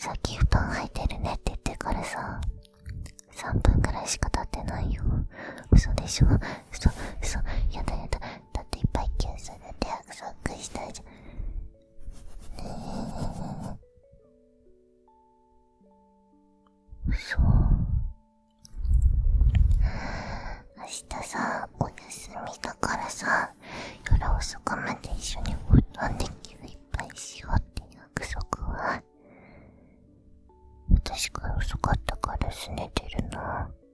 さっき布団入ってるねって言ってからさ、3分くらいしか経ってないよ。嘘でしょ。嘘。やだ。だっていっぱいキューするって約束したじゃん。嘘。明日さ、お休みだからさ、夜遅くまで一緒に布団でキューいっぱいしようって約束は。私が遅かったから拗ねてるの。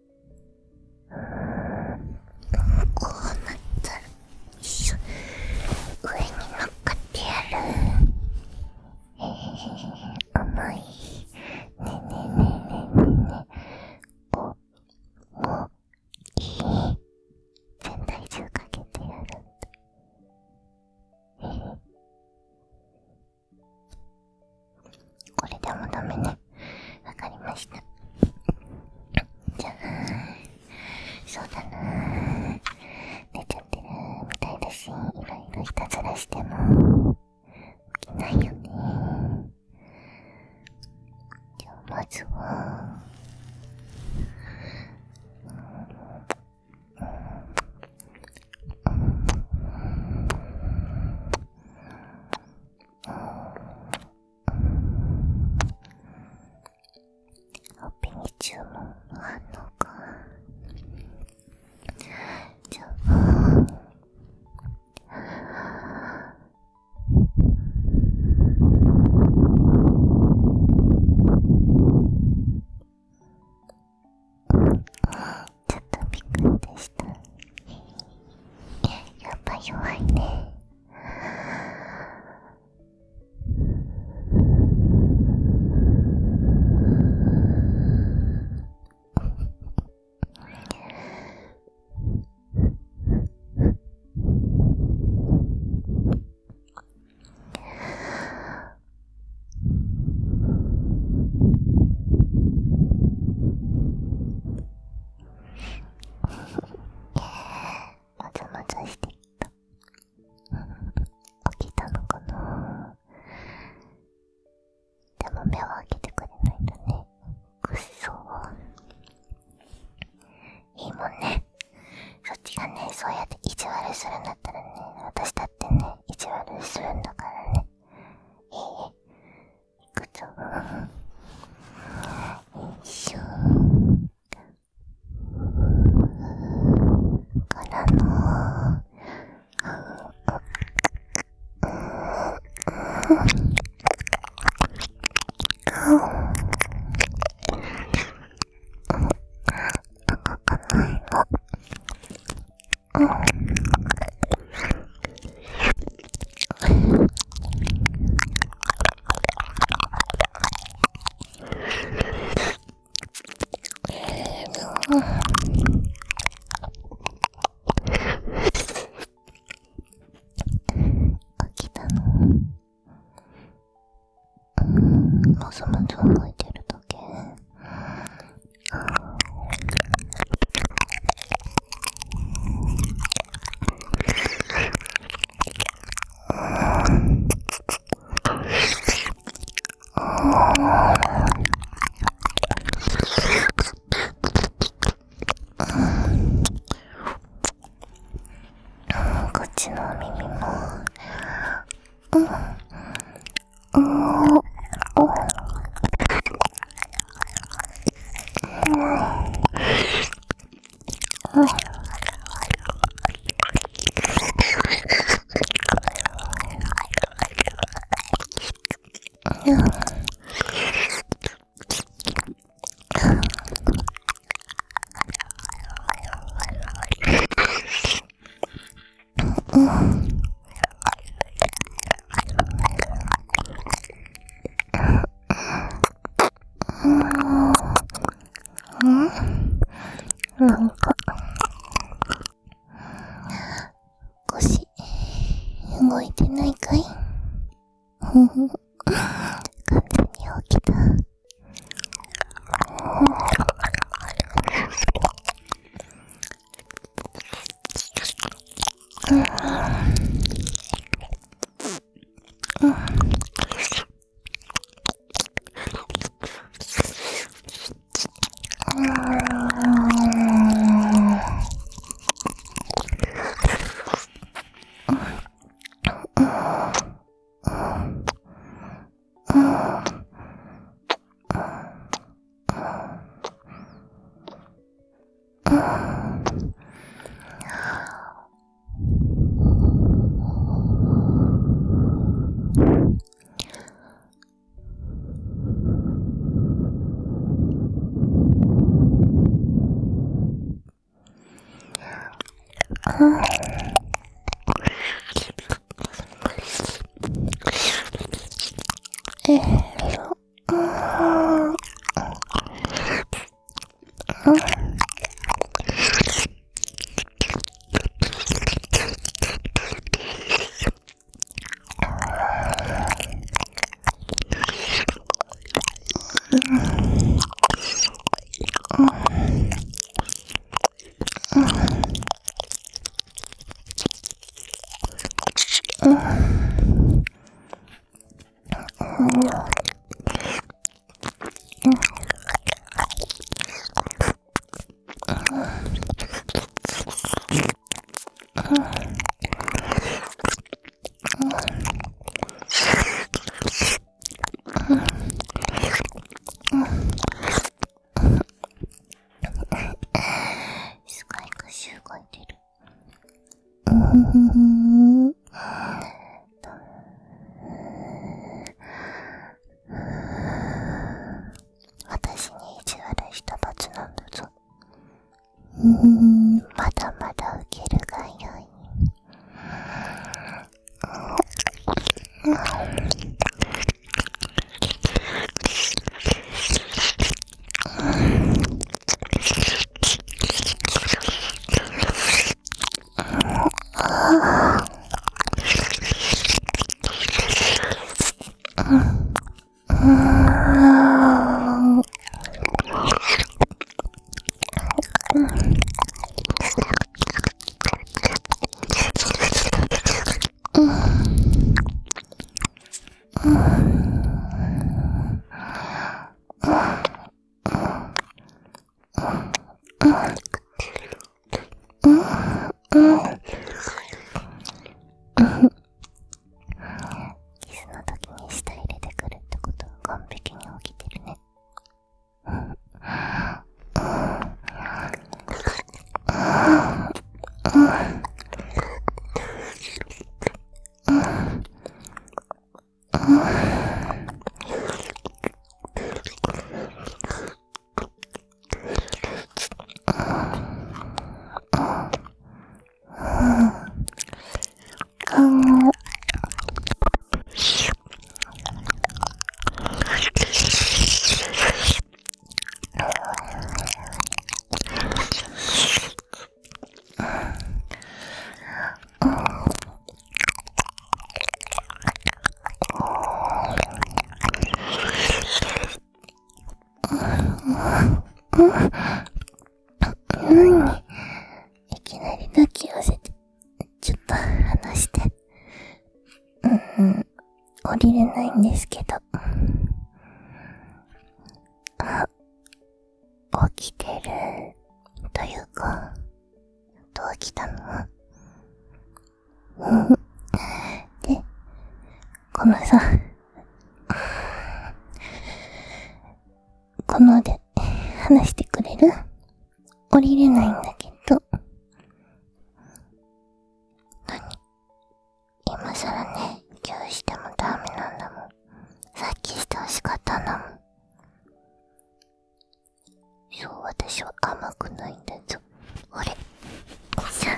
こうなったら一緒上に乗っかってやる。甘い。ね。もういい。全体重かけてやる。これでもダメね。わかりました。じゃあ、そうだな。寝ちゃってるみたいだし、いろいろいたずらしても起きないよね。じゃあまずは、ほっぺに注文の反応か。じゃあ、ちょっとビクッてした。やっぱ弱いね。まざしてきた。起きたのかな。でも目は開けてくれないんだね。くっそ。いいもんね。そっちがね、そうやって意地悪するんだったらね、私だってね、意地悪するんだからね。行くぞ。よいしょ。からの起きたの。もそもそ動いてるだけ。こっちの耳も。なんか腰動いてないかい？完全に起きた。 すごい腰動いてる。私に意地悪い人たちなんだぞ。まだまだウケるがよい。キスの時に舌入れてくるってことは完璧に起きてるね。いきなり抱き寄せて、ちょっと離して。降りれないんですけど。起きてる。というか、どう来たの？で、このさ、こので話してくれる？降りれないんだけど。今さらね、今日してもダメなんだもん。さっきしてほしかったんだもん。そう、私は甘くないんだぞ。俺、さ、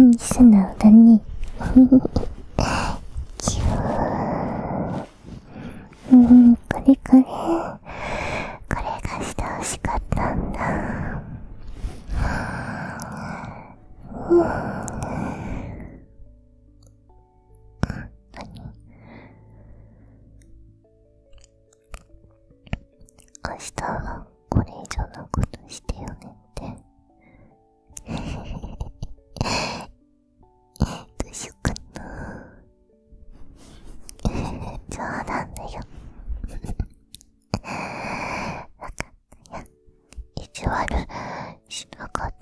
素直だね。キュー。これ。これがして欲しかったんだ。明日はこれ以上のことしてよねって。どうしようかな。冗談だよ。わかったよ。意地悪しなかっ